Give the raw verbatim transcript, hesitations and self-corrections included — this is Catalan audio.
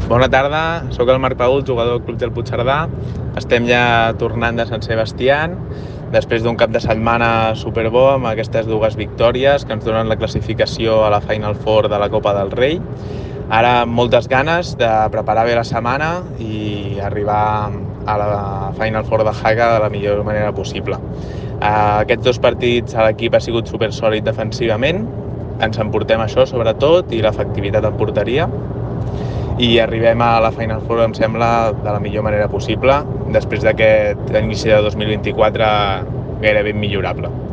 Bona tarda, sóc el Marc Paül, jugador del Club del Puigcerdà. Estem ja tornant de Sant Sebastián, després d'un cap de setmana superbo amb aquestes dues victòries que ens donen la classificació a la Final Four de la Copa del Rei. Ara amb moltes ganes de preparar bé la setmana i arribar a la Final Four de Haga de la millor manera possible. Aquests dos partits a l'equip ha sigut super sòlid defensivament, ens emportem això sobretot i l'efectivitat en porteria, i arribem a la Final Four, em sembla, de la millor manera possible, després d'aquest inici de dos mil vint-i-quatre gairebé immillorable.